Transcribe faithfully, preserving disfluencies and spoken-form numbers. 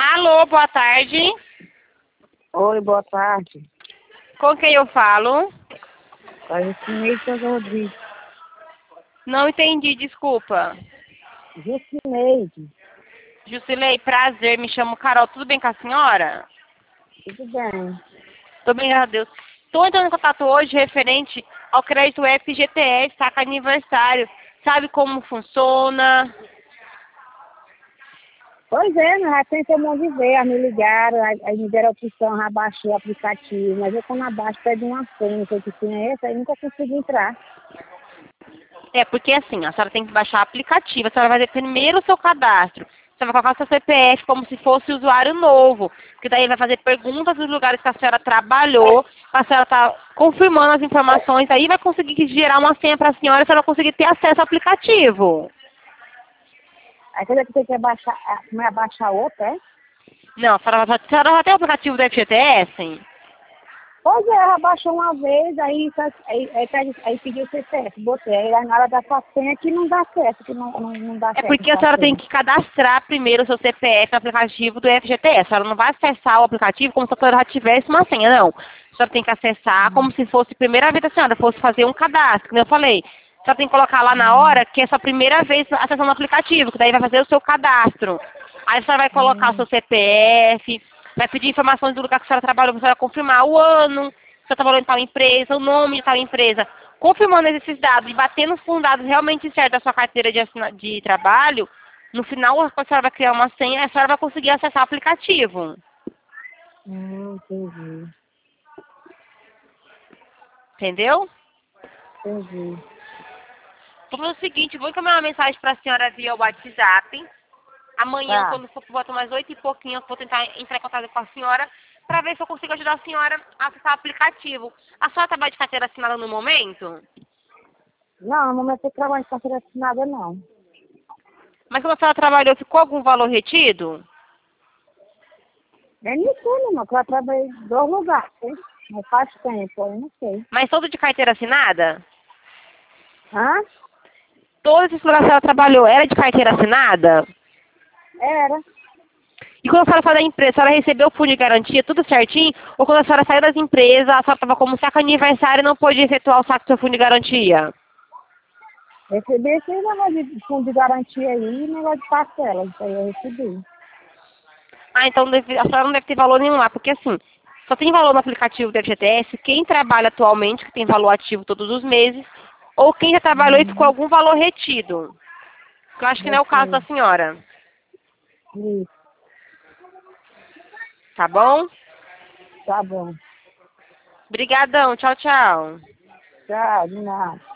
Alô, boa tarde. Oi, boa tarde. Com quem eu falo? A Jucineide Souza Rodrigues. Não entendi, desculpa. Jucineide, Jusilei, prazer, me chamo Carol. Tudo bem com a senhora? tudo bem? Tudo bem, graças a Deus. Estou entrando em contato hoje referente ao crédito F G T S, saca aniversário. Sabe como funciona? Pois é, nós já tentamos de ver, aí me ligaram, aí aí me deram a opção, já baixei o aplicativo, mas eu quando abaixo pede uma senha, que eu tinha essa, aí nunca consegui entrar. É, porque assim, a senhora tem que baixar o aplicativo, a senhora vai fazer primeiro o seu cadastro. Você vai colocar o seu C P F como se fosse usuário novo. Porque daí vai fazer perguntas dos lugares que a senhora trabalhou, a senhora tá confirmando as informações, aí vai conseguir gerar uma senha para a senhora e a senhora vai conseguir ter acesso ao aplicativo. Aí quando eu tenho que abaixar, ah, como é abaixar outra, é? Não, a senhora, já- a senhora já tem o aplicativo do F G T S? Pois é, ela baixou uma vez, aí, só- aí, aí, pede- aí pediu o C P F, botei, aí na hora da sua senha que não dá certo, que não, não, não dá É certo porque a com a senhora tem senha. que cadastrar primeiro o seu C P F no aplicativo do F G T S. A senhora não vai acessar o aplicativo como se a senhora já tivesse uma senha, não. A senhora tem que acessar como se fosse a primeira vez que a senhora fosse fazer um cadastro, como eu falei. A senhora tem que colocar lá na hora que é a sua primeira vez acessando o aplicativo, que daí vai fazer o seu cadastro. Aí a senhora vai colocar o Hum, seu C P F, vai pedir informações do lugar que a senhora trabalhou, para a senhora confirmar o ano, se você trabalhou em tal empresa, o nome de tal empresa. Confirmando esses dados e batendo com os dados realmente certos da sua carteira de, assina- de trabalho, no final a senhora vai criar uma senha, a senhora vai conseguir acessar o aplicativo. hum, entendi, Entendeu? entendi. Vou fazer o seguinte, vou encaminhar uma mensagem para a senhora via WhatsApp. Amanhã, Tá. quando for por volta mais oito e pouquinho, eu vou tentar entrar em contato com a senhora para ver se eu consigo ajudar a senhora a acessar o aplicativo. A senhora trabalha de carteira assinada no momento? Não, no momento eu trabalho de carteira assinada, não. Mas quando a senhora trabalhou, ficou algum valor retido? Eu não sei, não, que eu trabalhei em dois lugares, hein? Mas faz tempo, eu não sei. Mas todo de carteira assinada? Hã? Todos esses lugares que ela trabalhou, era de carteira assinada? Era. E quando a senhora saiu da empresa, a senhora recebeu o fundo de garantia, tudo certinho? Ou quando a senhora saiu das empresas, a senhora estava como saco aniversário e não pôde efetuar o saco do seu fundo de garantia? Recebi esse negócio de fundo de garantia aí e negócio de parcela. Isso aí eu recebi. Ah, então deve- a senhora não deve ter valor nenhum lá, porque assim, só tem valor no aplicativo do F G T S quem trabalha atualmente, que tem valor ativo todos os meses, ou quem já trabalhou e ficou Hum, algum valor retido. Que eu acho que não é o caso da ok. senhora. Isso, Tá bom? tá bom. Obrigadão, tchau, tchau. Tchau, de nada.